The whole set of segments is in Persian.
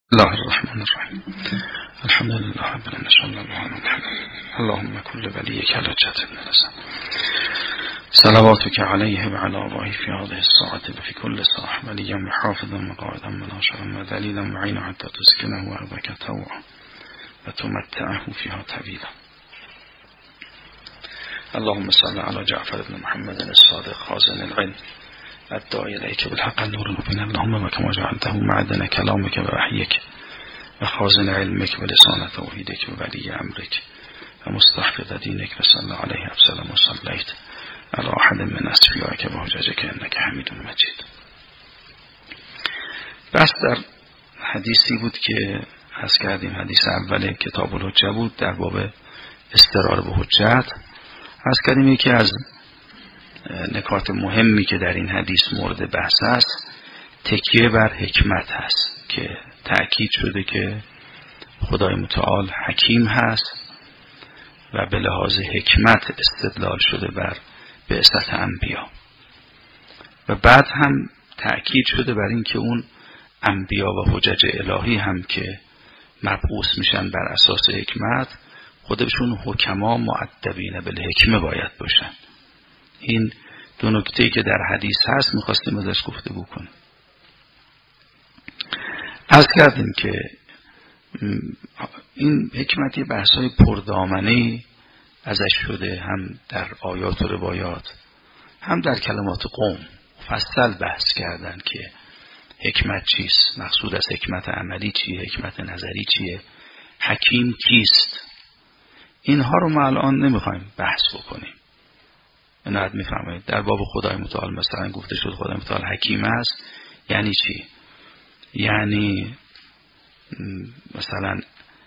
الله الرحمن الرحیم الحمد لله رب العالمین صلی الله علی محمد اللهم كل وليك حجة ابن الحسن صلواتك عليه وعلى آبائه في هذه الساعة وفي كل ساعة وليا وحافظا وقائدا وناصرا ودليلا معينا حتى تسكنه أرضك طوعا وتمتعه فيها طويلا. اللهم صل على جعفر بن محمد الصادق خازن العلم الداعي إليك بالحق النور المبين اللهم وكما جعلته معدن كلامك ووحيك وخازن علمك ولسان توحيدك وولي أمرك ومستحفظ دينك وصلى عليه أبسلم وصليت على أحد من أصفيائك وحججك إنك حميد مجيد. بس در حدیثی بود که عرض کردیم حدیث اول کتاب الحجه بود در باب استقرار به حجت. عرض کردیم یکی از نکات مهمی که در این حدیث مورد بحث است تکیه بر حکمت هست که تأکید شده که خدای متعال حکیم هست و به لحاظ حکمت استدلال شده بر بعثت انبیا و بعد هم تأکید شده بر این که اون انبیا و حجج الهی هم که مبعوث میشن بر اساس حکمت خودشون حکما مؤدبین بالحکمه باید باشن. این دو نکته‌ای که در حدیث هست می‌خواستیم ازش گفتگو کنیم. عرض کردیم که این حکمتی بحث‌های پردامنه‌ای ازش شده هم در آیات و روایات هم در کلمات قوم مفصل بحث کردن که حکمت چیست، مقصود از حکمت عملی چیه، حکمت نظری چیه، حکیم کیست. اینها رو ما الان نمیخوایم بحث بکنیم. اینو میفهمید در باب خدای متعال مثلا گفته شد خدای متعال حکیم است، یعنی چی؟ یعنی مثلا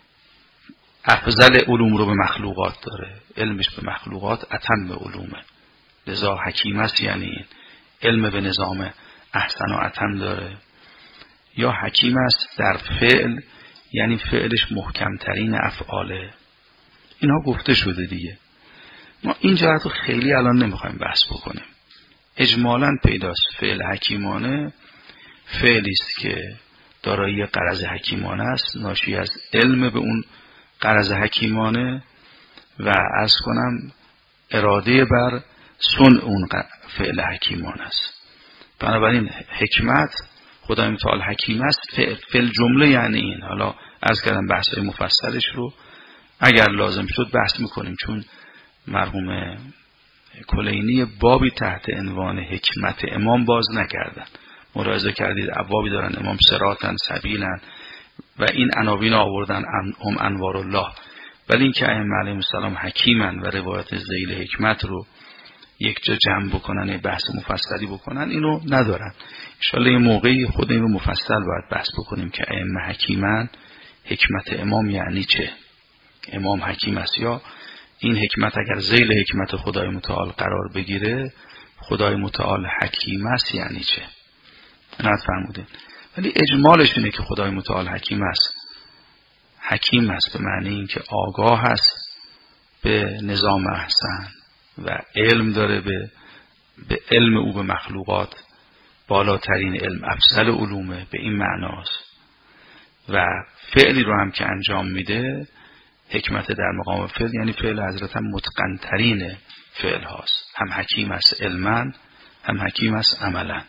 افضل علوم رو به مخلوقات داره، علمش به مخلوقات اتم علومه، لذا حکیم است یعنی این علم به نظام احسن و اتم داره. یا حکیم است در فعل یعنی فعلش محکمترین افعاله. اینها گفته شده دیگه. ما این جهت رو خیلی الان نمیخوایم بحث بکنیم. اجمالاً پیداست فعل حکیمانه فعلی است که دارای غرض حکیمانه است، ناشی از علم به اون غرض حکیمانه و عرض کنم اراده بر صنع اون فعل حکیمانه است. بنابراین حکمت خدای متعال حکیم است فعل جمله یعنی این. حالا عرض کردم بحث‌های مفصلش رو اگر لازم شد بحث میکنیم، چون مرحوم کلینی بابی تحت عنوان حکمت امام باز نکردن. ملاحظه کردید ابوابی دارن امام صراطن سبیلن و این عناوین آوردن هم انوار الله، ولی این که ائمه علیهم السلام حکیمن و روایت ذیل حکمت رو یک جا جمع بکنن بحث مفصلی بکنن اینو ندارن. انشالله یه موقعی خود این رو مفصل باید بحث بکنیم که ائمه حکیمن، حکمت امام یعنی چه؟ امام حکیم است یا این حکمت اگر ذیل حکمت خدای متعال قرار بگیره خدای متعال حکیم است یعنی چه؟ نت فرمودین. ولی اجمالش اینه که خدای متعال حکیم است. حکیم است به معنی این که آگاه است به نظام احسن و علم داره به علم او به مخلوقات بالاترین علم افضل علومه، به این معناست. و فعلی رو هم که انجام میده حکمت در مقام فعل یعنی فعل حضرت هم متقن ترین فعل هاست. هم حکیم است علما هم حکیم است عملا.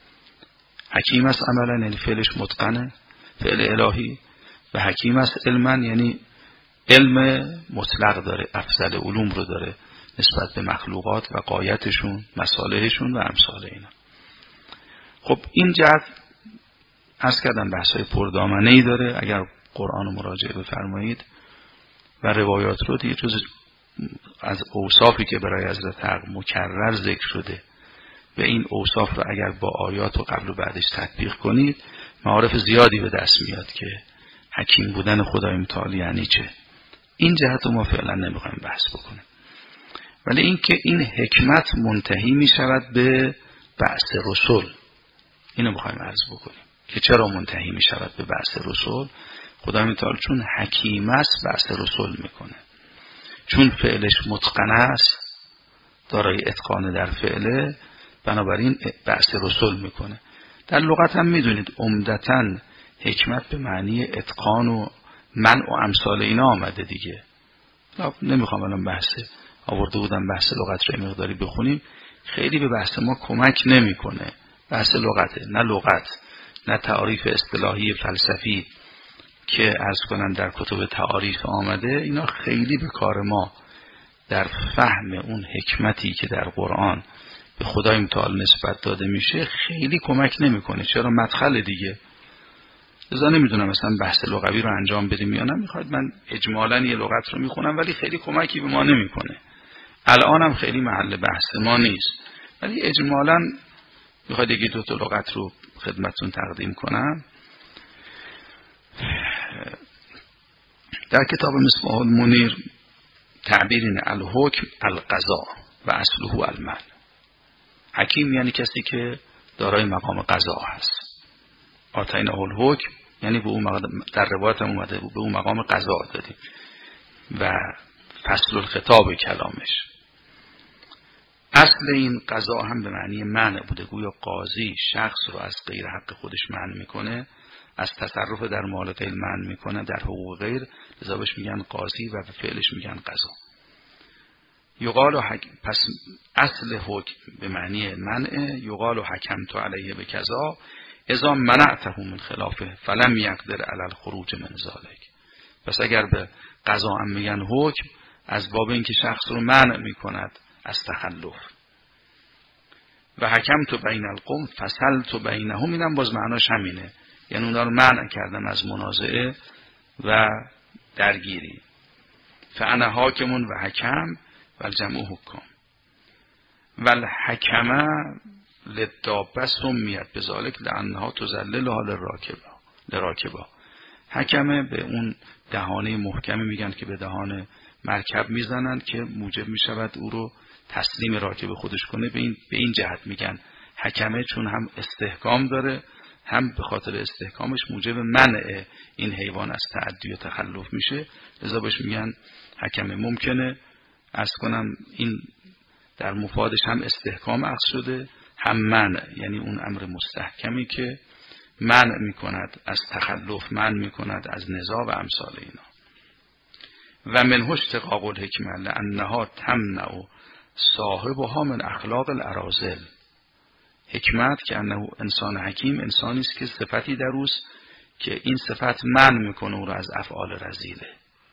حکیم است عملا یعنی فعلش متقنه فعل الهی، و حکیم است علما یعنی علم مطلق داره، افضل علوم رو داره نسبت به مخلوقات و غایتشون، مصالحشون و امثال اینا. خب این جهت عرض کردم بحث‌های پردامنه‌ای داره. اگر قرآن رو مراجعه بفرمایید و روایات رو دیگه جز از اوصافی که برای حضرت حق مکرر ذکر شده و این اوصاف رو اگر با آیات و قبل و بعدش تطبیق کنید معارف زیادی به دست میاد که حکیم بودن خدای متعال یعنی چه. این جهت رو ما فعلا نمیخوایم بحث بکنیم، ولی این که این حکمت منتهی میشود به بعث رسول، اینو میخوایم عرض بکنیم که چرا منتهی میشود به بعث رسول. خدای متعال چون حکیم است بعث رسول میکنه، چون فعلش متقن است دارای اتقان در فعله، بنابراین بعث رسول میکنه. در لغت هم میدونید عمدتاً حکمت به معنی اتقان و منع و امثال اینا آمده دیگه. نمیخوام الان آورده بودم بحث لغت رو مقداری بخونیم، خیلی به بحث ما کمک نمیکنه. بحث لغته، نه لغت، نه تعاریف اصطلاحی فلسفی که عرض کنن در کتب تعاریف آمده، اینا خیلی به کار ما در فهم اون حکمتی که در قرآن به خدای متعال نسبت داده میشه خیلی کمک نمیکنه. چرا؟ مدخل دیگه. لذا نمیدونم مثلا بحث لغوی رو انجام بدیم یا نه. میخواد من اجمالاً یه لغت رو میخونم ولی خیلی کمکی به ما نمیکنه. الانم خیلی محل بحث ما نیست، ولی اجمالاً میخواد یکی دو تا لغت رو خدمتتون تقدیم کنم. در کتاب مصباح المنیر تعبیر اینه: الحکم القضا و اصله المنع. حکیم یعنی کسی که دارای مقام قضا هست. آتیناه الحکم یعنی به اون در روایت هم اومده به اون مقام قضا دادیم و فصل الخطاب کلامش. اصل این قضا هم به معنی منع بوده، گویا قاضی شخص رو از غیر حق خودش منع میکنه، از تصرف در مال غیر منع میکنه در حقوق غیر، لذا بهش میگن قاضی و به فعلش میگن قضا. یقال پس اصل حکم به معنی منع. یقال حکمت علیه بکذا اذا منعته من خلافه فلم یقدر علی الخروج من ذلک. پس اگر به قضا هم میگن حکم، از باب اینکه شخص رو منع میکند از تخلف. و حکمت بین القوم فصلت بینهم، اینم باز معناش همینه، یعنی اونا رو منع کردم از منازعه و درگیری. فانا حاکم و حکم و الجمع حکام و الحکمه للدابه سمیت بذالک لانها تذللها لراکبها. حکمه به اون دهانه محکمی میگن که به دهان مرکب میزنند که موجب میشود او رو تسلیم راکب خودش کنه. به این جهت میگن حکمه، چون هم استحکام داره، هم به خاطر استحکامش موجب منع این حیوان از تعدی و تخلف میشه، لذا بهش میگن حکمه. ممکنه عرض کنم این در مفادش هم استحکام عکس شده، هم منع، یعنی اون امر مستحکمی که منع میکند از تخلف، منع میکند از نزاع و امثال اینا. و منه اشتقاق الحکمه لانها تمنع صاحبها من اخلاق الاراذل. حکمت که انه انسان حکیم، انسانی است که صفتی در اوست که این صفت منع میکنه او را از افعال رذیله.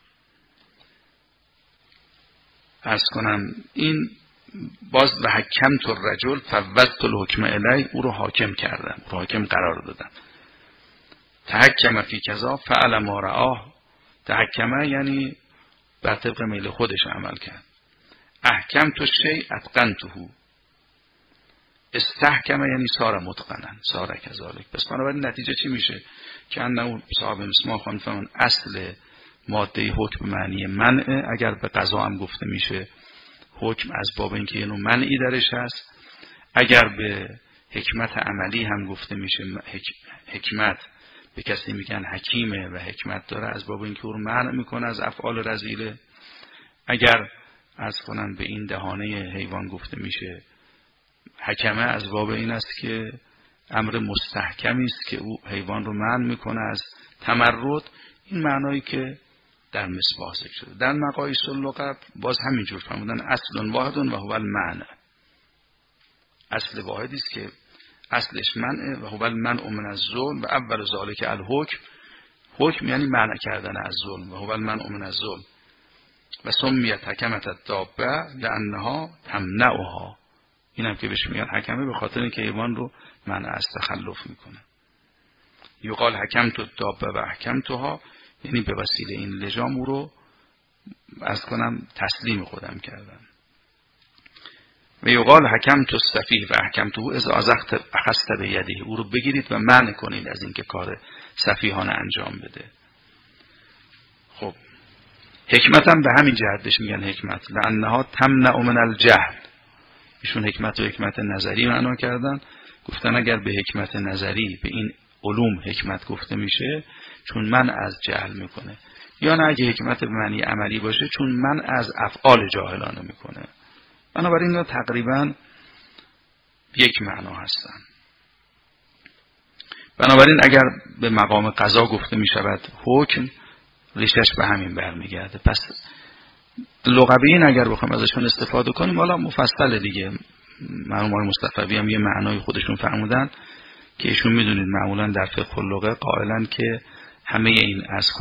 عرض کنم این باز و حکمت الرجل فوضت الحکم الی، او رو حاکم کردم، او رو حاکم قرار دادم. تحکم فی کذا فعل ما رآه. تحکمه یعنی بر طبق میل خودش عمل کرد. احکمت الشیء اتقنته. استحکمه یعنی صار متقنا، صار کذالک. پس بنابراین نتیجه چی میشه؟ که انه صاحب مسمار خانفمون اصل ماده حکم معنی منع. اگر به قضا هم گفته میشه حکم، از باب اینکه یه نوع منعی درش هست. اگر به حکمت عملی هم گفته میشه حکمت، به کسی میگن حکیمه و حکمت داره، از باب اینکه او رو منع میکنه از افعال رذیله. اگر از کنن به این دهانه حیوان گفته میشه حکمه، از باب این است که امر مستحکمی است که او حیوان رو منع میکنه از تمرد. این معنایی که در مصباح ذکر شده. در مقایس اللغت باز همینجور فرمودن اصل واحد و هو المنع. اصل واحدی است که اصلش منع و هو المنع من الظلم و اول ذالک الحکم. حکم یعنی منع کردن از ظلم و هو المنع من الظلم. و سمیت حکمت الدابه لانها تمنعها. اینم که بهش میگن حکمه به خاطر اینکه حیوان رو منع از تخلف میکنه. یقال حکمت الدابه و احکمتها، یعنی به وسیله این لجام او رو از کنم تسلیم خودم کردم. و یقال حکمت السفیه و احکمته اذا اخذت بیده. او رو بگیرید و منع کنید از اینکه کار سفیهانه انجام بده. خب حکمت هم به همین جهت بهش میگن حکمت، لانها تمنع من الجهل. ایشون حکمت و حکمت نظری معنا کردن، گفتن اگر به حکمت نظری به این علوم حکمت گفته میشه چون من از جهل میکنه، یا نه اگه حکمت به معنی عملی باشه چون من از افعال جاهلانه میکنه. بنابراین اینا تقریبا یک معنا هستن. بنابراین اگر به مقام قضا گفته می شود حکم، ریشش به همین برمیگرده. پس لغویین اگر بخوایم ازشون استفاده کنیم، حالا مفصل دیگه، مرحوم مصطفی هم یه معنای خودشون فرمودن که ایشون میدونید معمولا در فقه اللغه قائلن که همه این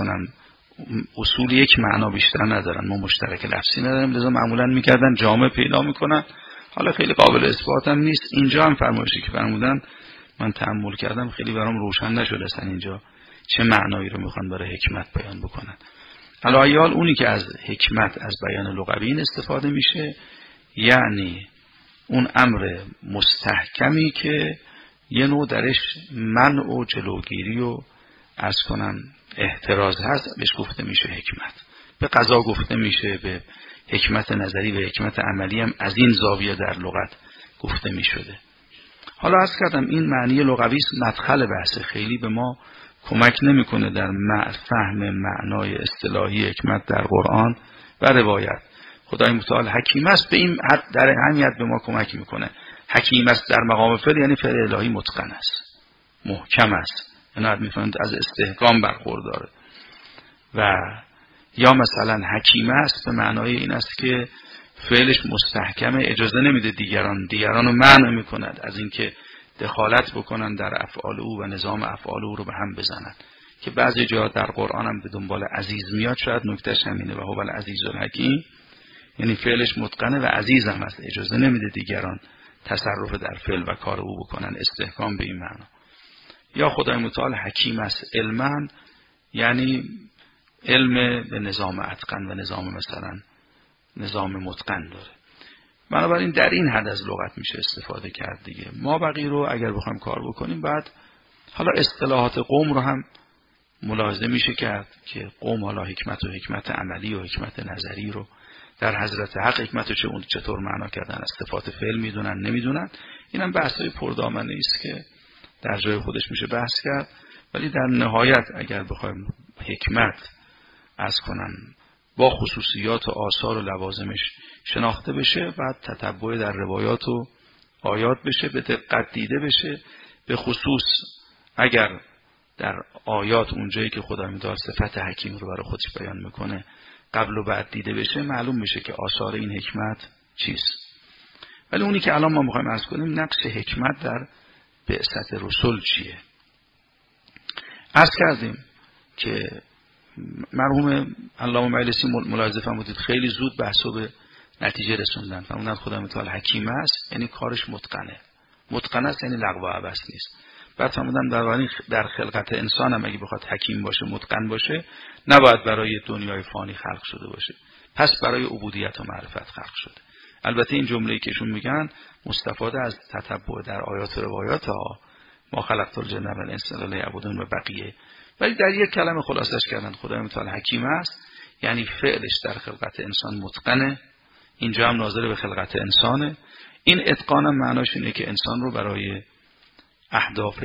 اصول یک معنا بیشتر ندارن، ما مشترک لفظی نداریم، لذا معمولا میکردن جامع پیدا میکنن. حالا خیلی قابل اثبات هم نیست. اینجا هم فرمایشی که فرمودن من تأمل کردم خیلی برام روشن نشد اصلا اینجا چه معنایی رو میخوان برای حکمت بیان بکنن. علایال اونی که از حکمت از بیان لغوی استفاده میشه، یعنی اون امر مستحکمی که یه نوع درش منع و جلوگیری و احتراز هست، بهش گفته میشه حکمت. به قضا گفته میشه، به حکمت نظری و حکمت عملی هم از این زاویه در لغت گفته میشده. حالا عرض کردم این معنی لغوی مدخل بحث، خیلی به ما کمک نمیکنه در فهم معنای اصطلاحی حکمت در قرآن و روایت. خدای متعال حکیم است، به این حد در اهمیت به ما کمک میکنه. حکیم است در مقام فعل یعنی فعل الهی متقن است، محکم است، یعنی میفهمند از استحکام برخورداره. و یا مثلا حکیم است به معنای این است که فعلش مستحکمه، اجازه نمیده دیگران رو منع میکند از اینکه دخالت بکنن در افعال او و نظام افعال او رو به هم بزنن، که بعضی جا در قرآن هم به دنبال عزیز میاد. شاید نکتهش همینه، و هو العزیز الحکیم، یعنی فعلش متقنه و عزیز هم است، اجازه نمیده دیگران تصرف در فعل و کار او بکنن، استحکام به این معنا. یا خدای متعال حکیم است علما، یعنی علم به نظام اتقن و نظام متقن داره. بنابراین در این حد از لغت میشه استفاده کرد دیگه. ما بقیه رو اگر بخوایم کار بکنیم، بعد حالا اصطلاحات قوم رو هم ملاحظه میشه کرد که قوم حالا حکمت و حکمت عملی و حکمت نظری رو در حضرت حق حکمت رو چطور معنا کردن، از صفات فعل میدونن نمیدونن. این هم بحثای پردامنه است که در جای خودش میشه بحث کرد. ولی در نهایت اگر بخوایم حکمت با خصوصیات و آثار و لوازمش شناخته بشه، بعد تتبع در روایات و آیات بشه، به دقت دیده بشه. به خصوص اگر در آیات اونجایی که خدا می‌داره صفت حکیم رو برای خودش بیان میکنه قبل و بعد دیده بشه، معلوم میشه که آثار این حکمت چیست. ولی اونی که الان ما میخوایم عرض کنیم نقش حکمت در بعثت رسول چیه. عرض کردیم که مرحوم علامه مجلسی ملاحظه فرمودید خیلی زود بحثو به نتیجه رسوندن. فرمودن خدای متعال حکیم است یعنی کارش متقن است یعنی لغو و عبث نیست. بعد فرمودن در خلقت انسان هم اگه بخواد حکیم باشه، متقن باشه، نباید برای دنیای فانی خلق شده باشه، پس برای عبودیت و معرفت خلق شده. البته این جمله‌ای که ایشون میگن مستفاده از تتبع در آیات و روایات ها، ما خلقت الجن و الانس الا لیعبدون و بقیه. ولی در یک کلمه خلاصش کردن خدای متعال حکیم است یعنی فعلش در خلقت انسان متقنه. اینجا هم ناظر به خلقت انسانه. این اتقان هم معناش اینه که انسان رو برای اهداف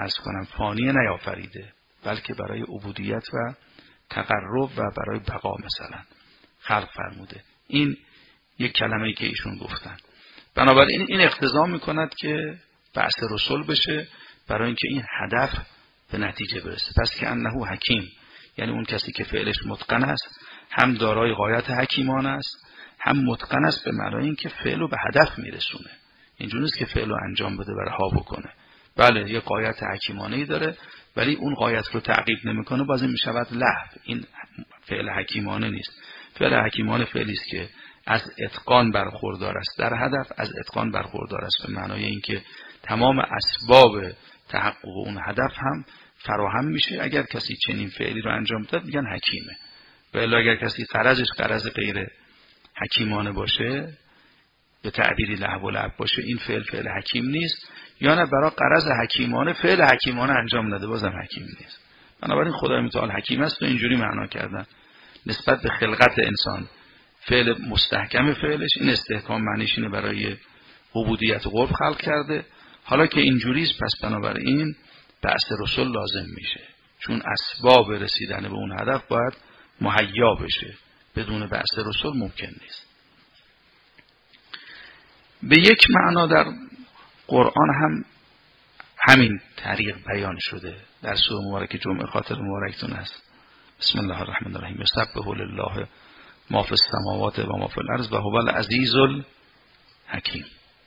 فانی نیافریده، بلکه برای عبودیت و تقرب و برای بقا مثلا خلق فرموده. این یک کلمه‌ای که ایشون گفتن. بنابراین این اقتضا میکند که بعث رسول بشه برای اینکه این هدف به نتیجه برسه. پس که انه حکیم یعنی اون کسی که فعلش متقن است، هم دارای غایت حکیمان است، هم متقن است به معنای اینکه فعل رو به هدف میرسونه. اینجوری نیست که فعل رو انجام بده و رها بکنه. بله یه غایت حکیمانه‌ای داره، ولی اون غایت رو تعقیب نمیکنه، باز این میشود لهو. این فعل حکیمانه نیست. فعل حکیمانه فعلی است که از اتقان برخوردار است در هدف، از اتقان برخوردار است به معنای اینکه تمام اسباب تحقق اون هدف هم فراهم میشه. اگر کسی چنین فعلی رو انجام داد میگن حکیمه. ولی اگر کسی غرضش غرض غیر حکیمانه باشه، به تعبیری لهو و لعب باشه، این فعل حکیم نیست. یا نه برای غرض حکیمانه فعل حکیمانه انجام نده، بازم حکیم نیست. بنابراین خدای متعال حکیم است و اینجوری معنا کردن نسبت به خلقت انسان. فعل مستحکم فعلش، این استحکام معنیش اینه برای عبودیت و قرب خلق کرده. حالا که اینجوریست پس بنابراین بعث رسول لازم میشه، چون اسباب رسیدن به اون هدف باید مهیا بشه. بدون بعث رسول ممکن نیست. به یک معنا در قرآن هم همین طریق بیان شده در سوره مبارک جمعه خاطر مبارکتون است. بسم الله الرحمن الرحیم. یسبح لله ما فی السماوات و ما فی الارض و هو العزیز الحکیم.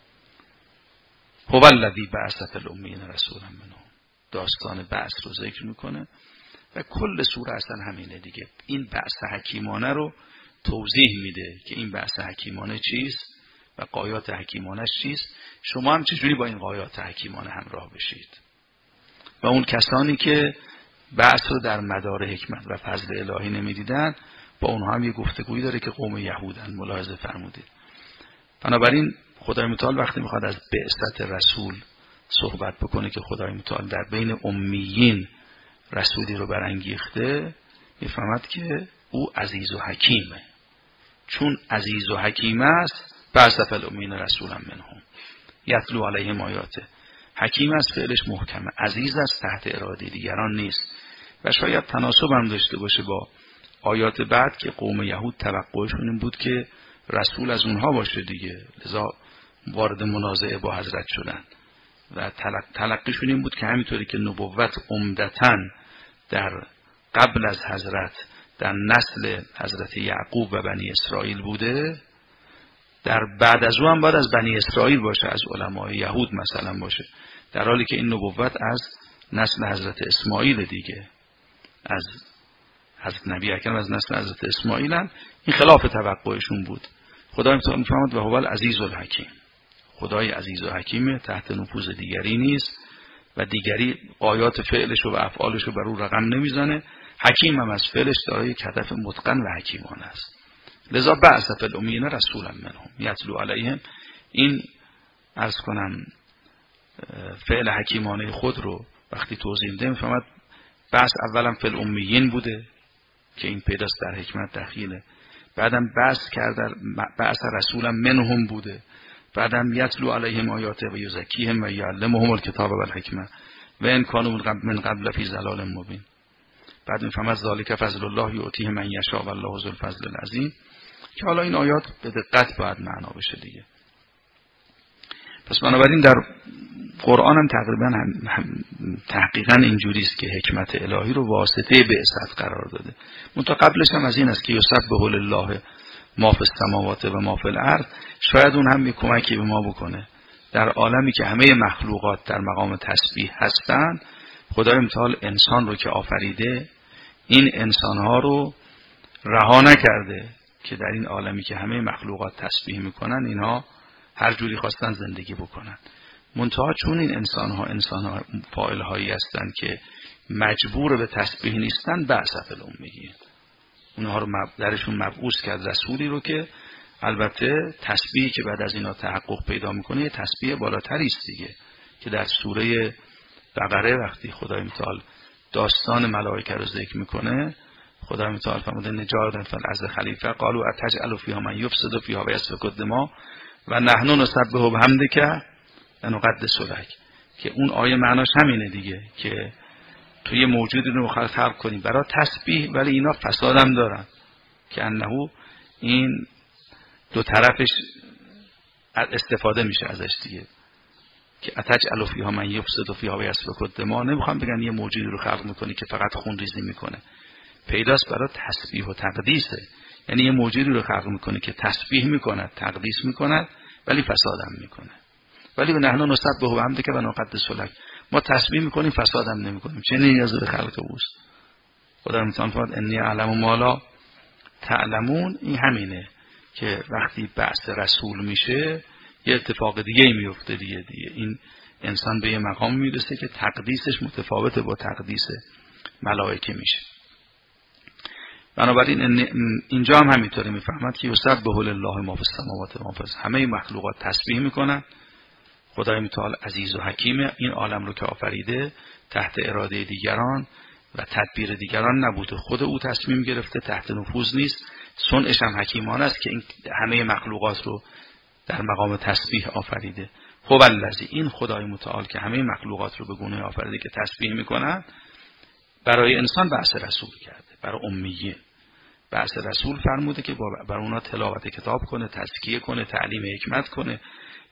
هو الذی بعث فی الامین رسولا منهم. داستان بعث رو ذکر میکنه و کل سوره اصلا همینه دیگه. این بعث حکیمانه رو توضیح میده که این بعث حکیمانه چیست و غایات حکیمانه چیست. شما هم چجوری با این غایات حکیمانه همراه بشید و اون کسانی که بعث رو در مدار حکمت و فضل الهی نمیدیدن با اونها هم یه گفتگویی داره که قوم یهودن. ملاحظه فرمودید. بنابراین خدای متعال وقتی میخواد از بعثت رسول صحبت بکنه که خدای متعال در بین امیین رسولی رو برانگیخته، میفهمد که او عزیز و حکیمه. چون عزیز و حکیم است بعث فی الامین رسولا منهم یتلو علیهم آیاته. حکیم است فعلش محکمه، عزیز است تحت اراده دیگران نیست و شاید تناسب هم داشته باشه با آیات بعد که قوم یهود توقعشون این بود که رسول از اونها باشه دیگه، لذا وارد منازعه با حضرت شدن و تلقیشون این بود که همینطوری که نبوت عمدتاً در قبل از حضرت در نسل حضرت یعقوب و بنی اسرائیل بوده، در بعد از او هم باید از بنی اسرائیل باشه، از علمای یهود مثلا باشه، در حالی که این نبوت از نسل حضرت اسماعیل دیگه، از حضرت نبی اکرم از نسل حضرت اسماعیل هم. این خلاف توقعشون بود. خدای متعال می‌فرماد و هو العزیز الحکیم. خدای عزیز و حکیمه، تحت نفوذ دیگری نیست و دیگری غایات فعلش و افعالش رو بر او رقم نمیزنه. حکیم هم از فعلش دارای یک هدف متقن و حکیمانه است. لذا بعث فی الامین رسولا منهم یتلو علیهم. این عرض کنم فعل حکیمانه خود رو وقتی توضیح میده میفهمد بعث اولا فی الامیین بوده که این پیداست در حکمت دخیله، بعدم بعث رسولا منهم بوده، بعدم یتلو علیهم آیاته و یزکیهم و یعلمهم الکتاب و الحکمه و ان کانوا من قبل فی ضلال مبین. بعد میفهمد ذالک فضل الله یؤتیه من یشاء والله ذو الفضل العظیم، که حالا این آیات به دقت باید معنا بشه دیگه. پس بنابراین در قرآن هم تحقیقا اینجوری است که حکمت الهی رو واسطه بعثت قرار داده. منتها قبلش هم از این است که یسبح لله ما فی السماوات و ما فی الارض. شاید اون هم یک کمکی به ما بکنه در عالمی که همه مخلوقات در مقام تسبیح هستند. خدای متعال انسان رو که آفریده، این انسانها رو رها نکرده که در این عالمی که همه مخلوقات تسبیح میکنن اینها هر جوری خواستن زندگی بکنن. منتها چون این انسانها فاعل‌هایی هستند که مجبور به تسبیح نیستن، بعث فی الامیین، اونها رو درشون مبعوث کرد رسولی رو که البته تسبیحی که بعد از اینا تحقق پیدا میکنه یه تسبیح بالاتری است دیگه، که در سوره بقره وقتی خدای متعال داستان ملائکه رو ذکر میکنه، خدای متعال فرموده نجعل فی الارض خلیفه قالوا اتجعل فیها من یفسد فیها و یسفک الدماء و نحن نسبح بحمدک و نقدس لک. که اون آیه معناش همینه دیگه که تو یه موجودی رو خلق کنی برای تسبیح ولی اینا فساد هم دارن، که انه این دو طرفش استفاده میشه ازش دیگه، که اتجعل فیها من یفسد فیها و یسفک الدماء. نمیخوام بگن یه موجودی رو خلق میکنی که فقط خون ریزی میکنه، پیداست برای تسبیح و تقدیسه. یعنی یه موجودی رو خلق میکنه که تسبیح میکند، تقدیس میکند، ولی فساد هم میکنه. ولی به نحن نسبح بحمدک و نقدس لک، ما تسبیح میکنیم فساد هم نمیکنیم. چه نیازی به خلق اوست؟ خدا میتونه فرماد انی اعلم ما لا تعلمون. این همینه که وقتی بعث رسول میشه یه اتفاق دیگه ای میفته دیگه. این انسان به یه مقام میرسه که تقدیسش متفاوته با تقدیس ملائکه میشه. بنابراین اینجا هم همینطوری میفهمد که یسبح لله ما فی السماوات و ما فی الارض، همه مخلوقات تسبیح میکنن. خدای متعال عزیز و حکیمه، این عالم رو که آفریده تحت اراده دیگران و تدبیر دیگران نبوده، خود او تصمیم گرفته، تحت نفوذ نیست. صنعش هم حکیمانه است که این همه مخلوقات رو در مقام تسبیح آفریده. هو الذی، این خدای متعال که همه مخلوقات رو به گونه آفریده که تسبیح میکنن، برای انسان بعث رسول کرده، برای امیین بعث رسول فرموده که بر اونا تلاوت کتاب کنه، تزکیه کنه، تعلیم حکمت کنه،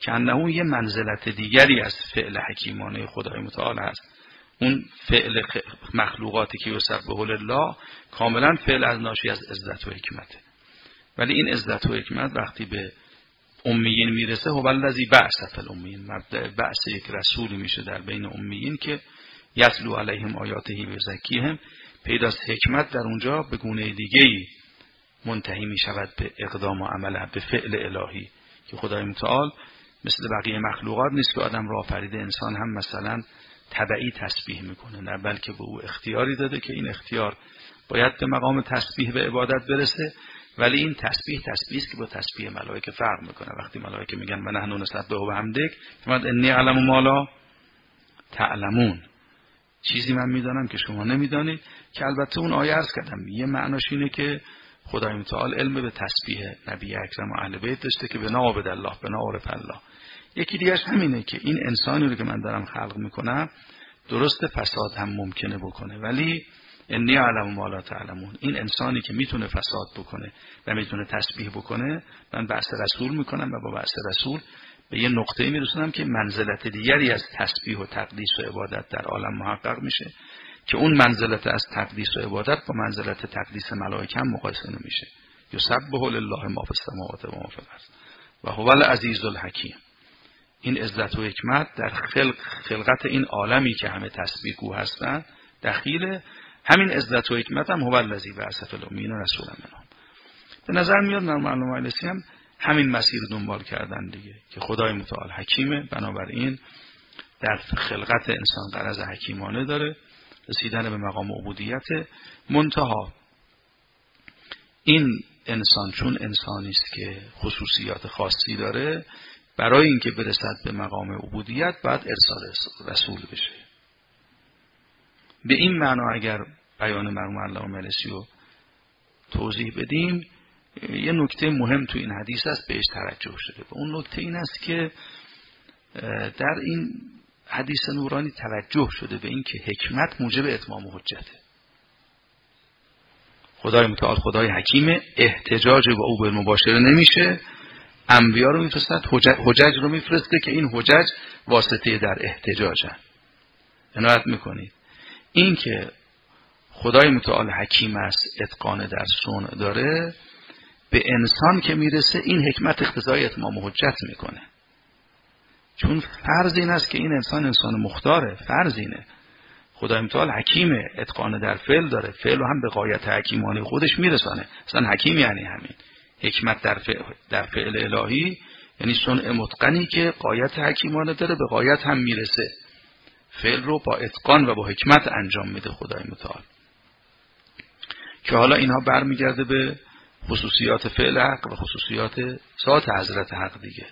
که انه یه منزلت دیگری از فعل حکیمانه خدای متعال هست. اون فعل مخلوقاتی که یسبح لله کاملا فعل از ناشی از عزت و حکمته. ولی این عزت و حکمت وقتی به امیین میرسه هو الذی بعث فی الامیین، مبدأ بعث یک رسولی میشه در بین امیین که یتلو علیهم آیاته و یزکیهم. پیداست حکمت در اونجا به گونه دیگه‌ای منتهی میشود به اقدام و عمل، به فعل الهی که خدای متعال مثل بقیه مخلوقات نیست که آدم را آفریده انسان هم مثلا تبعی تسبیح میکنه، نه، بلکه به او اختیاری داده که این اختیار باید به مقام تسبیح و عبادت برسه. ولی این تسبیح است که با تسبیح ملائکه فرق میکنه. وقتی ملائکه میگن و نحن نسبح و بحمدک، فرمود انی اعلم ما لا تعلمون، چیزی من میدانم که شما نمیدانید. که البته اون آیه عرض کردم یه معناش اینه که خدای متعال علم به تسبیح نبی اکرم و اهل بیت داشته که بنا عبد الله بنا عرف الله. یکی دیگرش همینه که این انسانی رو که من دارم خلق میکنم درست فساد هم ممکنه بکنه، ولی انی اعلم ما لا تعلمون، این انسانی که میتونه فساد بکنه و میتونه تسبیح بکنه، من بعث رسول میکنم و با بعث رسول به یه نقطه میرسونم که منزلت دیگری از تسبیح و تقدیس و عبادت در عالم محقق میشه که اون منزلت از تقدیس و عبادت با منزلت تقدیس ملائکه هم مقایسه نمیشه. یسبح لله ما فی السماوات و ما فی الارض و هو العزیز الحکیم. این عزت و حکمت در خلقت این عالمی که همه تسبیح گو هستند دخیل همین عزت و حکمت هم هو الذی بعث فی الامیین رسولا منهم. به نظر میاد مرحوم مجلسی هم همین مسیر دنبال کردن دیگه که خدای متعال حکیمه، بنابراین در خلقت انسان غرض حکیمانه داره، رسیدن به مقام عبودیت. منتها این انسان چون انسانی است که خصوصیات خاصی داره، برای اینکه برسد به مقام عبودیت باید ارسال رسول بشه. به این معنا اگر بیان مرحوم علامه مجلسی رو توضیح بدیم، یه نکته مهم تو این حدیث است بهش توجه شده. و اون نکته این است که در این حدیث نورانی توجه شده به این که حکمت موجب اتمام حجته. خدای متعال خدای حکیم، احتجاج با او به مباشره نمیشه، انبیا رو میفرستد، حجج رو میفرسته که این حجج واسطه در احتجاجن. عنایت میکنید این که خدای متعال حکیم است، اتقان در صنع داره، به انسان که میرسه این حکمت اقتضای اتمام حجت میکنه. چون فرض این است که این انسان مختاره، فرض اینه خدای متعال حکیمه، اتقان در فعل داره، فعل رو هم به غایت حکیمانه خودش میرسانه. اصلا حکیم یعنی همین حکمت در فعل الهی، یعنی صنع متقنی که غایت حکیمانه داره، به غایت هم میرسه، فعل رو با اتقان و با حکمت انجام میده خدای متعال. که حالا اینها برمیگرده به خصوصیات فعل حق و خصوصیات ذات حضرت حق دیگه.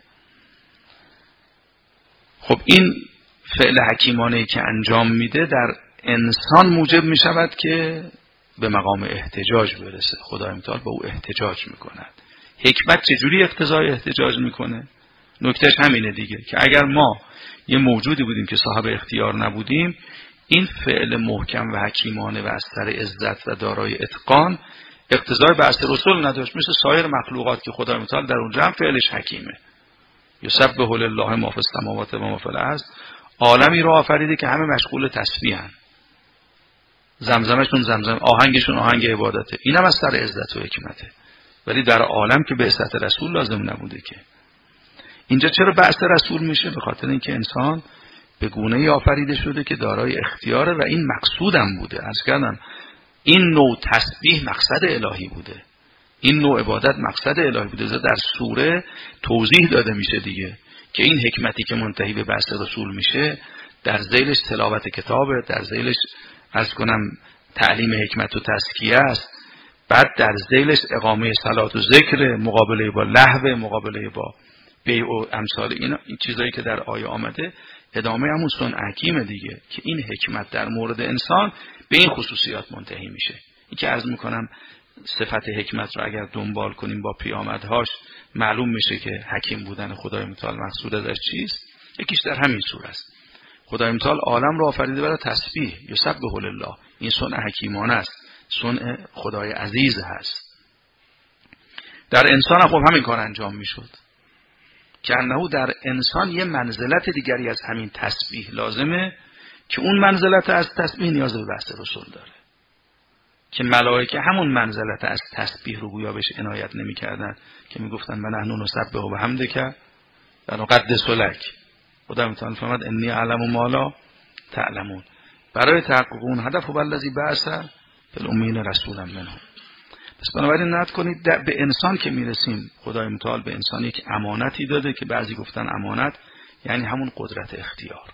خب این فعل حکیمانه‌ای که انجام میده در انسان موجب میشود که به مقام احتجاج برسه. خدای متعال با او احتجاج میکند. حکمت چجوری اقتضای احتجاج میکنه؟ نکتهش همینه دیگه که اگر ما یه موجودی بودیم که صاحب اختیار نبودیم، این فعل محکم و حکیمانه و از سر عزت و دارای اتقان اقتضای بعث رسول نداشت، مثل سایر مخلوقات که خدای متعال در اونجا هم فعلش حکیمه. یسبح لله ما فی السماوات و ما فی الارض، عالمی رو آفریده که همه مشغول تسبیحن، زمزمشون زمزم، آهنگشون آهنگ عبادته، اینم از سر عزت و حکمته. ولی در عالم که بعثت رسول لازم نبوده که. اینجا چرا بعث رسول میشه؟ به خاطر اینکه انسان به گونه‌ای آفریده شده که دارای اختیاره و این مقصودم بوده. عرض کردم این نوع تسبیح مقصد الهی بوده، این نوع عبادت مقصد الهی بوده. در سوره توضیح داده میشه دیگه که این حکمتی که منتهی به بعث رسول میشه در ذیلش تلاوت کتابه، در ذیلش عرض کنم تعلیم حکمت و تزکیه است، بعد در ذیلش اقامه صلات و ذکر، مقابله با لهو، مقابله با بیع و امثال این چیزایی که در آیه آمده ادامه همون صنع حکیم دیگه که این حکمت در مورد انسان به این خصوصیات منتهی میشه. این که عرض میکنم صفت حکمت رو اگر دنبال کنیم با پیامدهاش معلوم میشه که حکیم بودن خدای متعال مقصود ازش چیست. یکیش در همین سوره است. خدای متعال عالم رو آفریده برای تسبیح، یسبح لله، این صنع حکیمانه است، صنع خدای عزیز هست. در انسان هم خب همین کار انجام میشد. که انه در انسان یه منزلت دیگری از همین تسبیح لازمه که اون منزلت از تسبیح نیاز به بحث رسول داره، که ملائکه همون منزلت از تسبیح رو گویا بهش عنایت نمی کردن که می گفتن من نحن نسبح و بحمدک و نقدس لک. خدا متعال فرمود انی اعلم ما لا تعلمون. برای تحقق اون هدف و بالذی بعث فی الامین رسولا منهم. پس بنابراین نت کنید به انسان که میرسیم خدای متعال به انسان یک امانتی داده که بعضی گفتن امانت یعنی همون قدرت اختیار.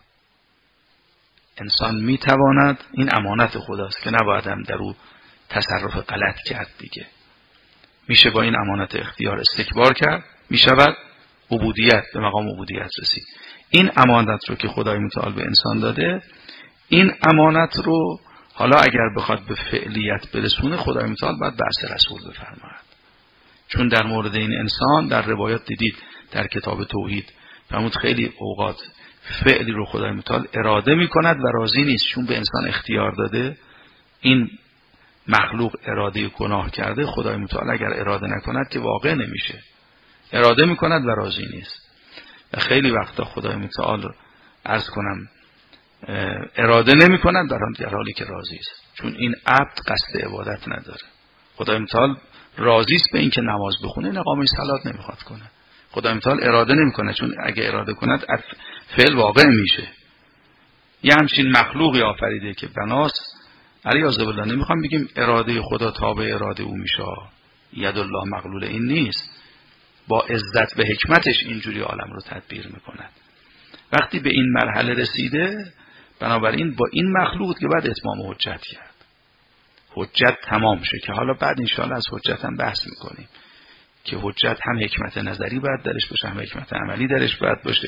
انسان میتواند، این امانت خداست که نباید هم در او تصرف غلط کرد دیگه. میشه با این امانت اختیار استکبار کرد، میشود عبودیت، به مقام عبودیت رسید. این امانت رو که خدای متعال به انسان داده، این امانت رو حالا اگر بخواد به فعلیت برسونه خدای متعال باید بعث رسول بفرماید. چون در مورد این انسان در روایات دیدید در کتاب توحید فرمود خیلی اوقات فعلی رو خدای متعال اراده میکند و راضی نیست، چون به انسان اختیار داده. این مخلوق اراده گناه کرده، خدای متعال اگر اراده نکند که واقع نمیشه، اراده میکند و راضی نیست. و خیلی وقتا خدای متعال عرض کنم اراده نمی کند در حالی که راضی است، چون این عبد قصد عبادت نداره. خدای متعال راضی است به این که نماز بخونه، این اقامه صلات نمیخواد کنه. خدای متعال اراده نمی کنه، چون اگه اراده کند فعل واقع میشه. یه همچین مخلوقی آفریده که بناس علیاذ بالله، نمیخوام بگیم اراده خدا تابع اراده او میشه، ید الله مغلول این نیست، با عزت و حکمتش اینجوری عالم رو تدبیر میکند. وقتی به این مرحله رسیده، بنابراین با این مخلوق که بعد اتمام حجت کرد، حجت تمام شه، که حالا بعد انشاءالله از حجت هم بحث میکنیم که حجت هم حکمت نظری باید درش باشه، هم حکمت عملی درش باید باشه،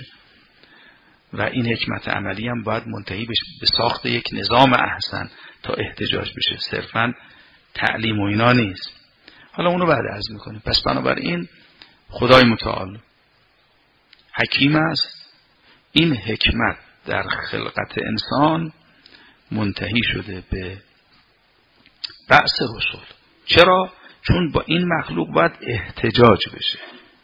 و این حکمت عملی هم باید منتهی بشه به ساخت یک نظام احسن تا احتجاج بشه، صرفا تعلیم و اینا نیست. حالا اونو بعد عرض میکنیم. پس بنابراین خدای متعال حکیم است. این حکمت در خلقت انسان منتهی شده به بعث رسول. چرا؟ چون با این مخلوق باید احتجاج بشه.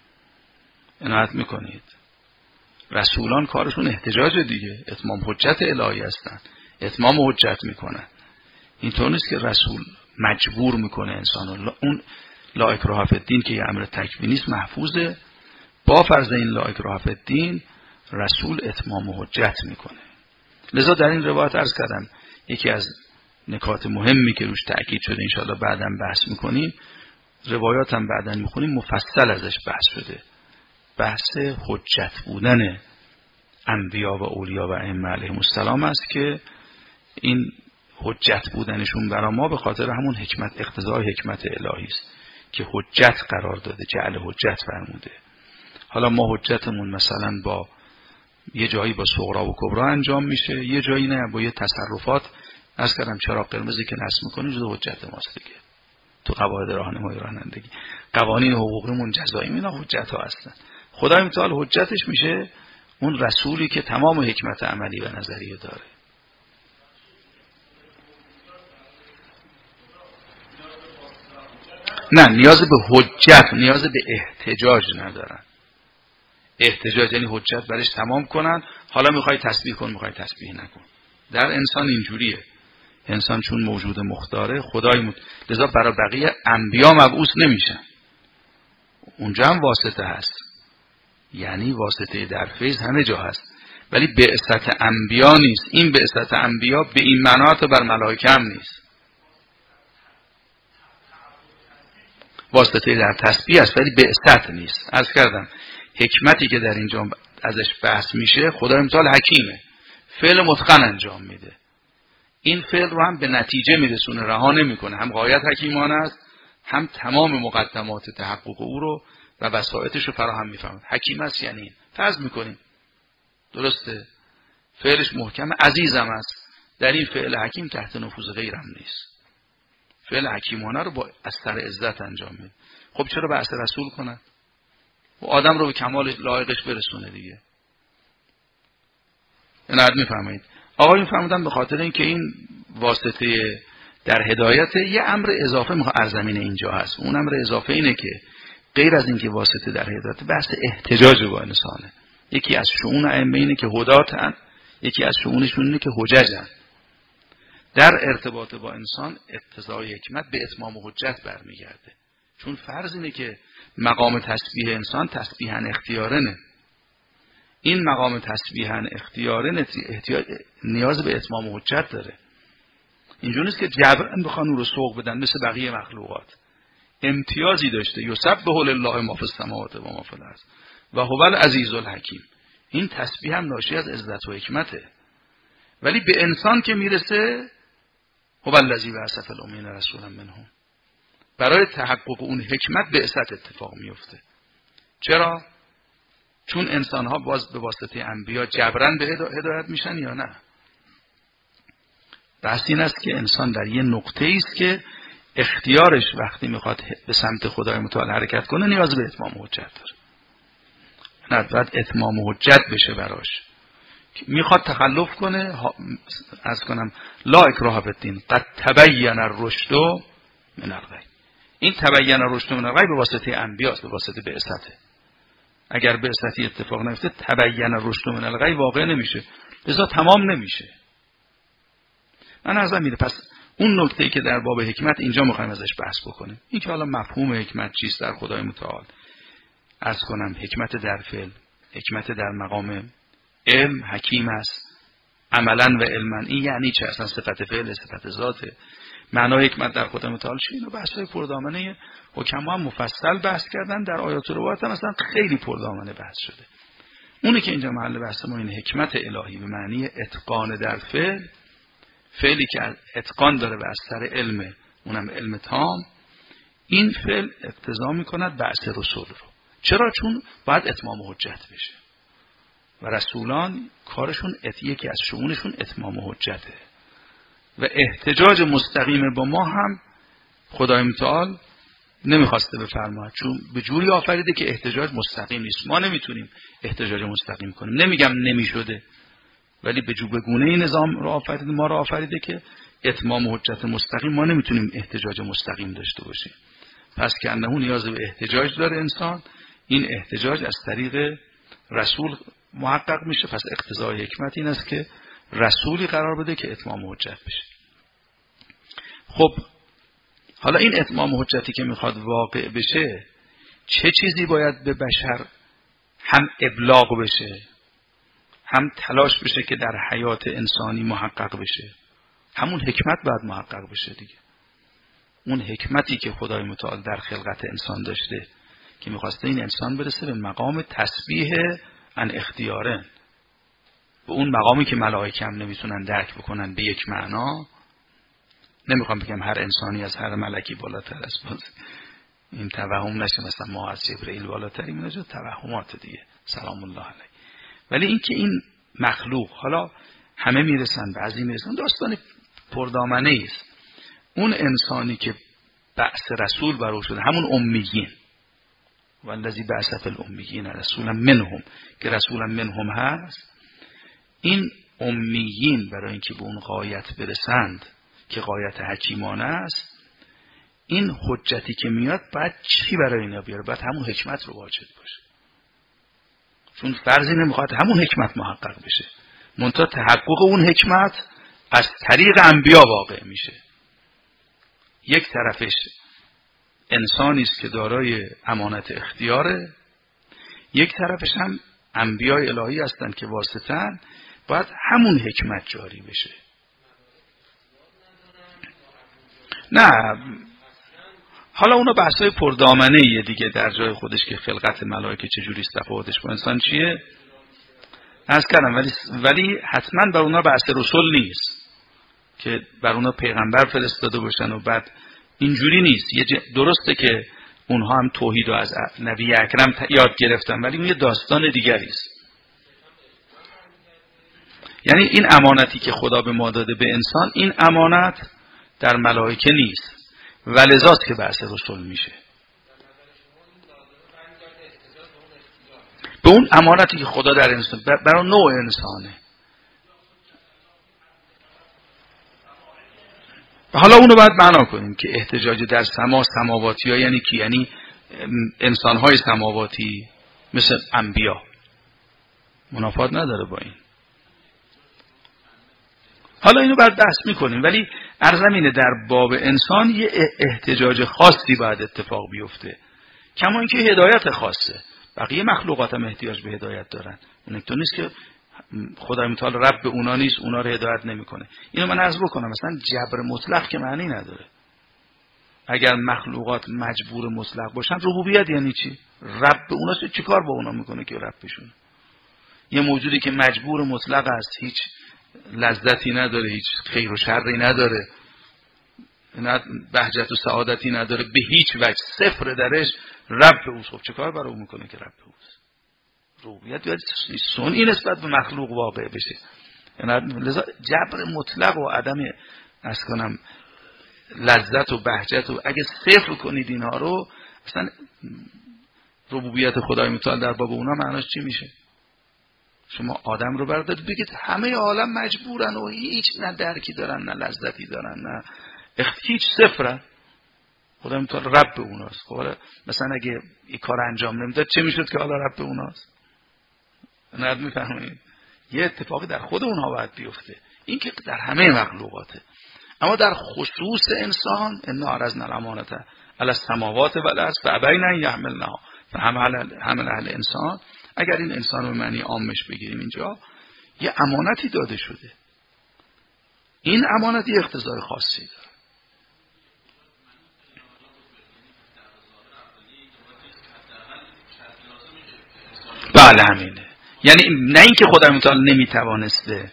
عنایت میکنید رسولان کارشون احتجاج دیگه، اتمام حجت الهی هستن، اتمام حجت میکنن. اینطور نیست که رسول مجبور میکنه انسانو. اون لا اکراه فی الدین که یه امر تکوینی است محفوظه، با فرض این لا اکراه فی الدین رسول اتمام حجت میکنه. لذا در این روایت عرض کردم یکی از نکات مهمی که روش تأکید شده، انشاءالله بعداً بحث میکنیم، روایات هم بعداً میخونیم، مفصل ازش بحث شده، بحث حجت بودن انبیا و اولیا و ائمه علیهم السلام است که این حجت بودنشون برای ما به خاطر همون حکمت، اقتضای حکمت الهی است که حجت قرار داده، جعل حجت فرموده. حالا ما حجتمون مثلا با یه جایی با صغرا و کبرا انجام میشه، یه جایی نه، با یه تصرفات از کردم چراغ قرمزی که نصب میکنه جزو حجت ماست دیگه. تو قواعد راهنمایی رانندگی، قوانین حقوقیمون، جزایی، اینا حجت ها هستن. خدای متعال حجتش میشه اون رسولی که تمام حکمت عملی و نظری داره. نه، نیاز به حجت، نیاز به احتجاج ندارن. احتجاج یعنی حجت برش تمام کنن، حالا میخوای تسبیح کن، میخوای تسبیح نکن. در انسان اینجوریه. انسان چون موجود مختاره، خدای لذا برای بقیه انبیا مبعوث نمیشن. اونجا هم واسطه هست، یعنی واسطه در فیض همه جا هست، ولی بعثت انبیا نیست. این بعثت انبیا به این معنا بر ملائکه هم نیست. واسطه در تسبیح است ولی بعثت نیست. عرض کردم حکمتی که در اینجا ازش بحث میشه، خدای متعال حکیمه، فعل متقن انجام میده. این فعل رو هم به نتیجه میرسونه، رها نمیکنه. هم غایت حکیمانه است، هم تمام مقدمات تحقق او رو و وسائطش رو فراهم میفهمه. حکیم است یعنی فرض میکنیم درسته فعلش محکمه، عزیزم است، در این فعل حکیم تحت نفوذ غیرم نیست. فعل حکیمانه رو با از سر عزت انجام میده. خب چرا بعث رسول کنه؟ و آدم رو به کمال لایقش برسونه دیگه. اینو میفهمید. آقایون فهمیدن به خاطر اینکه این واسطه در هدایت یه امر اضافه ارزمین اینجا هست. اون امر اضافه اینه که غیر از اینکه واسطه در هدایت، بحث احتجاج با انسانه. یکی از شؤون ائمه اینه که هداتن، یکی از شؤونشون اینه که حججن. در ارتباط با انسان اقتضای حکمت به اتمام حجت برمیگرده، چون فرض اینه که مقام تسبیح انسان تسبیحاً اختیارنه. این مقام تسبیحاً اختیارنه نیاز به اتمام حجت داره. اینجوری نیست که جبران بخوان او رو سوق بدن مثل بقیه مخلوقات. امتیازی داشته، یسبح لله ما فی السماوات و ما فی الارض و هو العزیز الحکیم. این تسبیح هم ناشی از عزت و حکمته. ولی به انسان که میرسه، هو الذی بعث فی الامین رسولا منهم، برای تحقق اون حکمت بعثت اتفاق میفته. چرا؟ چون انسان ها باز به واسطه انبیا جبران به هدایت میشن یا نه؟ بحث این است که انسان در یه نقطه است که اختیارش وقتی میخواد به سمت خدای متعال حرکت کنه نیاز به اتمام حجت داره. نه باید اتمام حجت بشه براش. میخواد تخلف کنه، از کنم لا اکراه فی الدین قد تبین الرشد من الغی. این تبین الرشد من الغی به واسطه انبیاست، به واسطه بعثته. اگر بعثتی اتفاق نیفته تبین الرشد من الغی واقع نمیشه، لذا تمام نمیشه. من ازم میره. پس اون نکته‌ای که در باب حکمت اینجا میخوایم ازش بحث بکنیم، این که حالا مفهوم حکمت چیست در خدای متعال، از کنم حکمت در فعل، حکمت در مقام علم، حکیم است عملا و علما. این یعنی چه؟ اصلا صفت فعل، صفت ذاته. معنای حکمت در خدای متعال چیه؟ اینو بحث‌های پردامنه حکما هم مفصل بحث کردن، در آیات و روایات هم اصلا خیلی پردامنه بحث شده. اونی که اینجا محل بحث ما این حکمت الهی به معنی اتقان در فعل، فعلی که اتقان داره و از سر علم، اونم علم تام. این فعل اقتضا میکند بعث رسول رو. چرا؟ چون باید اتمام حجت بشه و رسولان کارشون یکی از شؤونشون اتمام حجته و احتجاج مستقیم با ما هم خدای متعال نمیخواسته بفرماید، چون به جوری آفریده که احتجاج مستقیم نیست. ما نمیتونیم احتجاج مستقیم کنیم. نمیگم نمیشده، ولی به گونه این نظام رو آفریده، ما رو آفریده که اتمام حجت مستقیم ما نمیتونیم احتجاج مستقیم داشته باشیم. پس که انه نیاز به احتجاج داره انسان، این احتجاج از طریق رسول محقق میشه. پس اقتضای حکمت این است که رسولی قرار بده که اتمام حجت بشه. خب حالا این اتمام حجتی که میخواد واقع بشه، چه چیزی باید به بشر هم ابلاغ بشه، هم تلاش بشه که در حیات انسانی محقق بشه؟ همون حکمت باید محقق بشه دیگه. اون حکمتی که خدای متعال در خلقت انسان داشته که میخواسته این انسان برسه به مقام تسبیح عن اختیاره، به اون مقامی که ملائکه هم نمیتونن درک بکنن به یک معنا. نمیخوام بگم هر انسانی از هر ملکی بالاتر است، باز این توهم نشه مثلا ما از جبرئیل بالاتریم، اینا جو توهمات دیگه، سلام الله علیه. ولی این که این مخلوق حالا همه میرسن، بعضی میرسن، داستان پردامنه است. اون انسانی که بعث رسول بر او شده، همون امیین، والذی بعث فی الامیین رسولا منهم، که رسولا منهم هست. این امیین برای اینکه به اون غایت برسند که غایت حکیمانه است، این حجتی که میاد باید چی برای اینا بیاره؟ باید همون حکمت رو واجد باشه، چون فرضی نمیخواد همون حکمت محقق بشه. منتها تحقق اون حکمت از طریق انبیا واقع میشه. یک طرفش انسانی است که دارای امانت اختیاره، یک طرفش هم انبیای الهی هستند که واسطن، باید همون حکمت جاری بشه. نه حالا اونا بحثای پردامنه یه دیگه در جای خودش که خلقت ملائکه چجوری است، تفاوتش با انسان چیه عرض کردم، ولی حتما بر اونا بحث رسول نیست که بر اونا پیغمبر فرستاده باشن و بعد اینجوری نیست. درسته که اونها هم توحید رو از نبی اکرم یاد گرفتن، ولی اون یه داستان دیگری است. یعنی این امانتی که خدا به ما داده به انسان، این امانت در ملائکه نیست، ولذاست که بحث رسول میشه. به اون امانتی که خدا در انسان برای نوع انسانه. و حالا اونو باید معنا کنیم که احتجاج در سماواتی ها یعنی کی؟ یعنی انسانهای سماواتی مثل انبیا منافات نداره با این. حالا اینو بعد بحث میکنیم، ولی عرضم اینه در باب انسان یه احتجاج خاصی باید اتفاق بیفته، کما اینکه هدایت خاصه. بقیه مخلوقات هم احتیاج به هدایت دارن. اون تو نیست که خدای متعال رب اونا نیست، اونا رو هدایت نمیکنه. اینو من عرض بکنم، مثلا جبر مطلق که معنی نداره. اگر مخلوقات مجبور مطلق باشن، ربوبیت یعنی چی؟ رب اونا چیکار با اونا میکنه که ربشون؟ یه موجودی که مجبور مطلق است، هیچ لذتی نداره، هیچ خیر و شری نداره، نه بهجت و سعادتی نداره، به هیچ وجه صفر درش، رب اوست. خب چه کار برای اون میکنه که رب اوست؟ ربوبیت یعنی صنعی نسبت به مخلوق واقع بشه. لذا جبر مطلق و عدم لذت و بهجت و اگه صفر کنید اینها رو، اصلا ربوبیت خدای متعال در باب اونا معناش چی میشه؟ شما آدم رو بردارید بگید همه عالم مجبورن و هیچ نه درکی دارن نه لذتی دارن نه هیچ صفرن، خدا متعال رب اوناست. خب مثلا اگه این کار انجام نمیداد چه میشد که حالا رب اوناست؟ نه میفهمید؟ یه اتفاقی در خود اونها باید بیفته، این که در همه مخلوقاته. اما در خصوص انسان، ان عرضنا الامانه علی السماوات والارض فابین ان یحملنها فحمل اهل انسان. اگر این انسان رو معنی عامش بگیریم، اینجا یه امانتی داده شده، این امانت یه اقتضای خاصی داره. بله همینه، یعنی نه اینکه خدای متعال نمیتوانسته،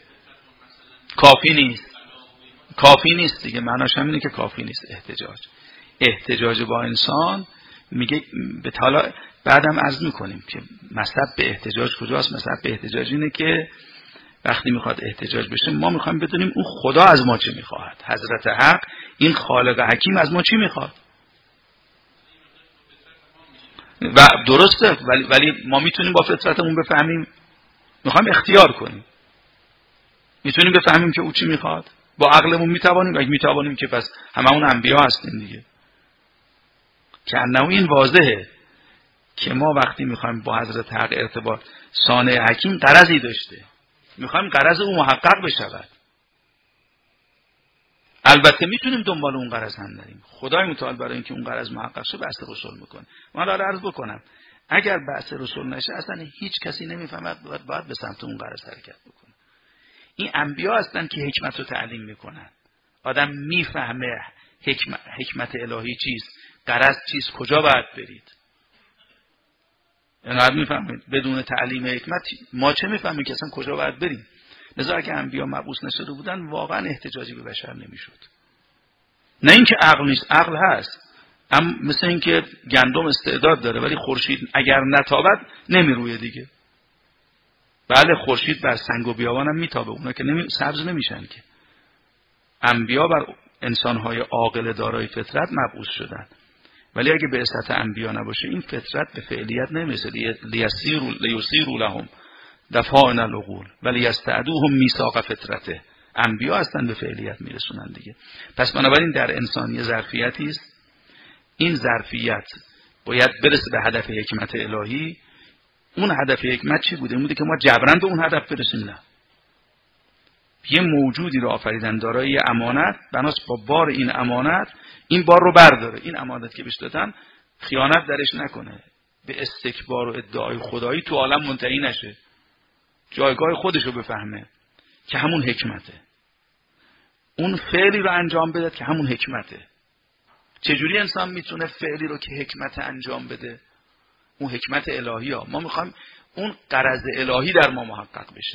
کافی نیست دیگه، معناش همینه که کافی نیست. احتجاج با انسان میگه به حالا بعدم عرض میکنیم که مصب به احتجاج کجاست. مصب به احتجاج اینه که وقتی میخواد احتجاج بشه، ما میخوایم بدونیم اون خدا از ما چه میخواد، حضرت حق این خالق حکیم از ما چی میخواد. و درسته، ولی ما میتونیم با فطرتمون بفهمیم، میخوایم اختیار کنیم، میتونیم بفهمیم که او چی میخواد با عقلمون، میتوانیم. اگه میتوانیم که پس هممون انبیا هستیم دیگه. که انه این واضحه که ما وقتی میخوایم با حضرت حق ارتباط، صانع حکیم غرضی داشته، میخوایم غرض او محقق بشود. البته میتونیم دنبال اون غرض هم نریم. خدای متعال برای اینکه اون غرض محقق شه بحث رسول میکنه. من حالا عرض بکنم اگر بحث رسول نشه، اصلا هیچ کسی نمیفهمد باید به سمت اون غرض حرکت بکنه. این انبیا هستن که حکمت رو تعلیم میکنن. آدم میفهمه حکمت الهی چیست، غرض چیست، کجا باید برید. یعنی میفهمید بدون تعلیم حکمت ما چه میفهمیم که اصلا کجا باید بریم. لذا اگه انبیا مبعوث نشده بودن، واقعا احتجاجی به بشر نمیشد. نه اینکه عقل نیست، عقل هست، اما مثل اینکه گندم استعداد داره ولی خورشید اگر نتابد نمیرویه دیگه. بله خورشید بر سنگ و بیابان هم میتابه، اونا که سبز نمیشن که. انبیا بر انسانهای عاقل دارای فطرت مبعوث شدن، ولی اگه به اساس انبیا نباشه این فطرت به فعلیت نمیرسه. لیسیروا لهم دفاعن العقول ولی یستعدوهم میثاق فطرته. انبیا هستن به فعلیت میرسونن دیگه. پس بنابراین در انسان یه ظرفیتی است، این ظرفیت باید برسه به هدف حکمت الهی. اون هدف حکمت چی بوده؟ این بوده که ما جبران به اون هدف برسیم. نه، یه موجودی رو آفریدن دارای امانت، بناس با بار این امانت این بار رو برداره. این امانت که بهش دادن خیانت درش نکنه، به استکبار و ادعای خدایی تو عالم منتهی نشه، جایگاه خودش رو بفهمه که همون حکمته، اون فعلی رو انجام بده که همون حکمته. چجوری انسان میتونه فعلی رو که حکمت انجام بده؟ اون حکمت الهی ها. ما میخوایم اون غرض الهی در ما محقق بشه.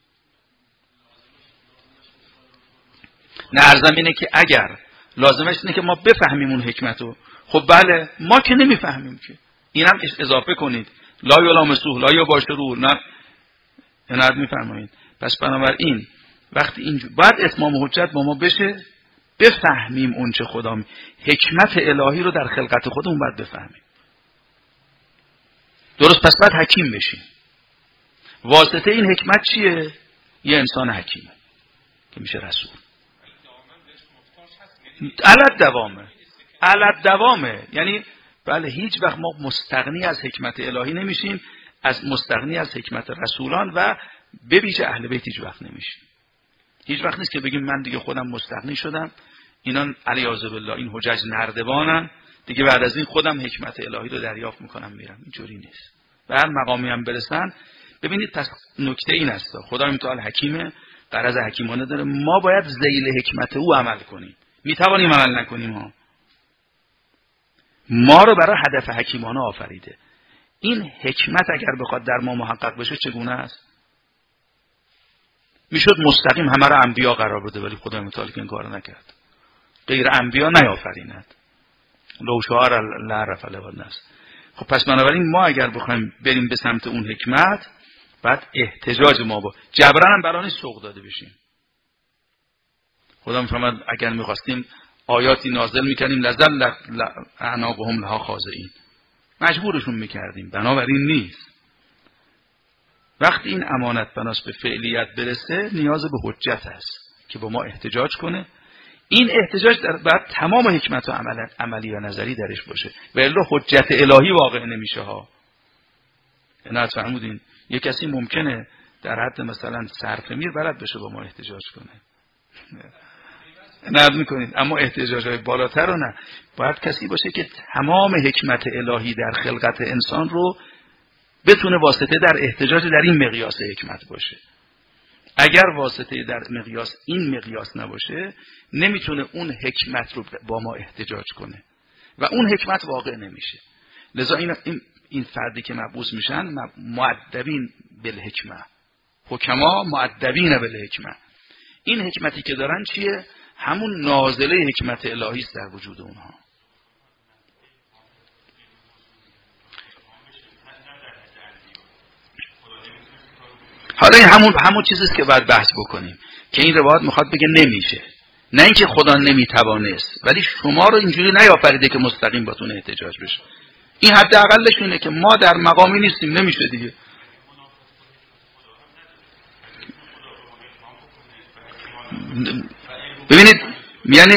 نه ارزم اینه که اگر لازمش اینه که ما بفهمیم اون حکمت رو. خب بله ما که نمیفهمیم که، اینم اضافه کنید لا یلامسوه لا یباشروه، نه ایناد میفرمایید. پس بنابراین وقتی اینجور باید اتمام حجت با ما بشه، بفهمیم اون چه خدا حکمت الهی رو در خلقت خودمون باید بفهمیم. درست، پس باید حکیم بشیم. واسطه این حکمت چیه؟ یه انسان حکیمه که میشه رسول. علت دوامه، یعنی بله هیچ وقت ما مستغنی از حکمت الهی نمیشیم، از مستغنی از حکمت رسولان و به ویژه اهل بیت هیچ وقت نمیشیم. هیچ وقت نیست که بگیم من دیگه خودم مستغنی شدم، اینا علیاذ بالله این حجج نردبانن، دیگه بعد از این خودم حکمت الهی رو دریافت میکنم میرم. اینجوری نیست. به هر مقامی هم برسن، ببینید نکته این است خدای متعال حکیمه، غرض حکیمانه داره، ما باید ذیل حکمت او عمل کنیم. میتوانیم عمل نکنیم ها. ما رو برای هدف حکیمانه آفریده. این حکمت اگر بخواد در ما محقق بشه چگونه است؟ میشد مستقیم همه رو انبیا قرار بده، ولی خدای متعال این کارو نکرد. غیر انبیا نیافریند. لو شاء لعرف الناس. خب پس بنابراین ما اگر بخوایم بریم به سمت اون حکمت، بعد احتجاج ما با جبران هم برای سوق داده بشیم. خدا میفرماد اگر میخواستیم آیاتی نازل میکردیم لزل اعناقهم لها خاضعین، مجبورشون میکردیم. بنابراین نیست. وقتی این امانت بناس به فعلیت برسه، نیاز به حجت است که با ما احتجاج کنه. این احتجاج باید تمام حکمت و عملی و نظری درش باشه، و الا حجت الهی واقع نمیشه ها. نه فرمودین یک کسی ممکنه در حد مثلا صرف میر بلد بشه با ما احتجاج کنه، نه میکنید، اما احتجاجهای بالاتر رو نه. باید کسی باشه که تمام حکمت الهی در خلقت انسان رو بتونه واسطه در احتجاج در این مقیاس حکمت باشه. اگر واسطه در مقیاس این مقیاس نباشه، نمیتونه اون حکمت رو با ما احتجاج کنه و اون حکمت واقع نمیشه. لذا این فردی که مبعوث میشن مؤدبین بالحکمه، حکما مؤدبین بالحکمه. این حکمتی که دارن چیه؟ همون نازله حکمت الهی است در وجود اونها. حالا این همون چیزی است که باید بحث بکنیم که این روایت میخواد بگه نمیشه، نه اینکه خدا نمیتوانست، ولی شما رو اینجوری نیافریده که مستقیم باتون احتجاج بشه. این حداقلش اینه که ما در مقامی نیستیم، نمیشه دیگه. ببینید یعنی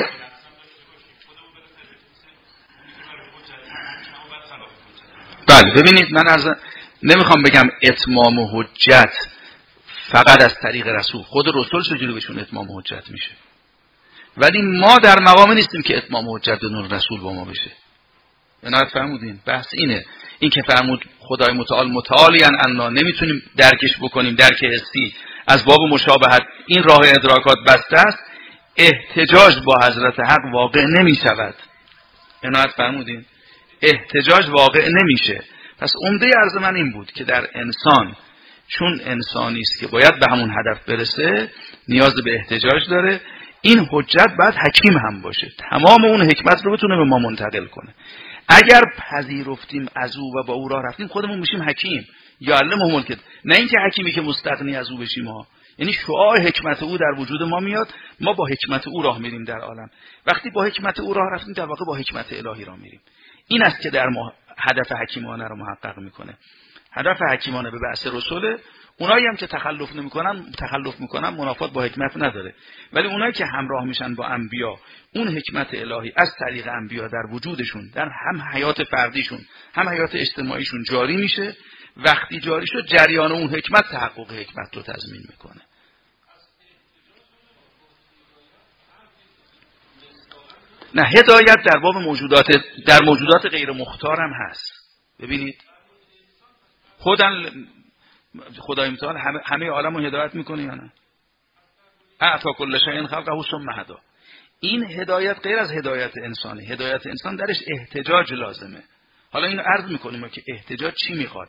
بله ببینید من نمیخوام بگم اتمام حجت فقط از طریق رسول، خود رسول چجوری بهشون اتمام حجت میشه، ولی ما در مقامی نیستیم که اتمام حجت بدون رسول با ما بشه. عنایت فرمودین. بحث اینه، این که فرمود خدای متعالی انا نمیتونیم درکش بکنیم درک حسی، از باب مشابهت این راه ادراکات بسته است، احتجاج با حضرت حق واقع نمیشود. عنایت فرمودین. احتجاج واقع نمیشه. پس عمده عرض من این بود که در انسان، چون انسانی است که باید به همون هدف برسه، نیاز به احتجاج داره. این حجت باید حکیم هم باشه، تمام اون حکمت رو بتونه به ما منتقل کنه. اگر پذیرفتیم از او و با او راه رفتیم، خودمون میشیم حکیم. یا علمه ملکت، نه اینکه حکیمی که مستغنی از او بشیم ها. یعنی شعاع حکمت او در وجود ما میاد، ما با حکمت او راه میریم در عالم. وقتی با حکمت او راه رفتیم، در واقع با حکمت الهی راه میریم. این است که در ما هدف حکیمانه رو محقق میکنه. هدف حکیمانه به بعث رسوله. اونایی هم که تخلف میکنن منافات با حکمت نداره، ولی اونایی که همراه میشن با انبیا، اون حکمت الهی از طریق انبیا در وجودشون، در هم حیات فردیشون هم حیات اجتماعیشون جاری میشه. وقتی جاری شد، جریان اون حکمت تحقق حکمت رو تضمین میکنه. نه، هدایت در باب موجودات غیر مختار هم هست. ببینید خدای متعال همه عالم رو هدایت میکنه یا نه؟ اعطا کل شیء خلقه ثم هدی. این هدایت غیر از هدایت انسانی. هدایت انسان درش احتجاج لازمه. حالا اینو عرض میکنیم که احتجاج چی میخواد.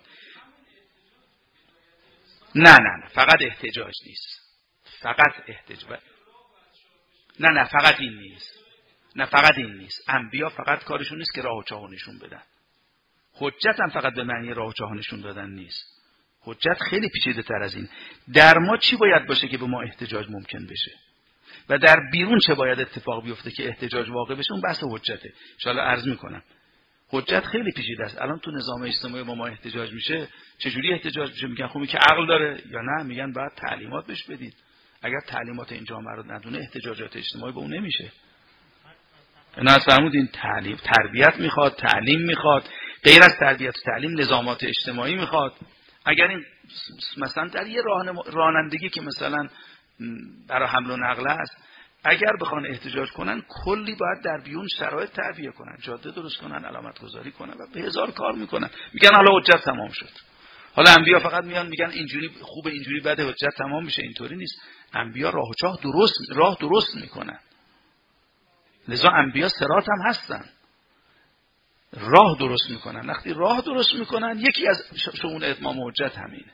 نه فقط احتجاج نیست. فقط احتجاج. نه فقط این نیست. نه فقط این نیست. انبیا فقط کارشون نیست که راه و چاه نشون بدن. حجت هم فقط به معنی راه و چاه نشون دادن نیست. حجت خیلی پیچیده تر از این. در ما چی باید باشه که به ما احتجاج ممکن بشه و در بیرون چه باید اتفاق بیفته که احتجاج واقع بشه؟ اون بحث حجته. ان شاءالله عرض میکنم. حجت خیلی پیچیده است. الان تو نظام اجتماعی با ما احتجاج میشه، چجوری احتجاج میشه؟ میگن خوبی که عقل داره یا نه؟ میگن باید تعلیمات بهش بدید. اگر تعلیمات این جامعه رو ندونه، احتجاجات اجتماعی به اون نمیشه. اینا فرمودین تعلیم تربیت میخواد، تعلیم میخواد، غیر از تربیت و تعلیم نظامات اجتماعی میخواد. اگر این مثلا در یه رانندگی که مثلا برای حمل و نقل است، اگر بخوان احتجاج کنن کلی باید در بیون شرایط تعبیه کنن، جاده درست کنن، علامت گذاری کنن و به هزار کار میکنن. میگن حالا حجت تمام شد. حالا انبیا فقط میان میگن اینجوری خوبه، اینجوری بده، حجت تمام میشه. اینطوری نیست. انبیا راه درست میکنن. لذا انبیا صراط هم هستن، راه درست میکنن. وقتی راه درست میکنن یکی از شؤون اتمام حجت همینه.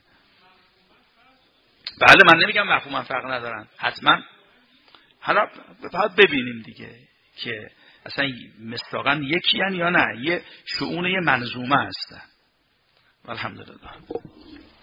بله من نمیگم مفهوم فرق ندارن، حتما. حالا باید ببینیم دیگه که اصلا مصداقاً یکی هن یا نه، یه شؤون یه منظومه هستن. الحمدلله.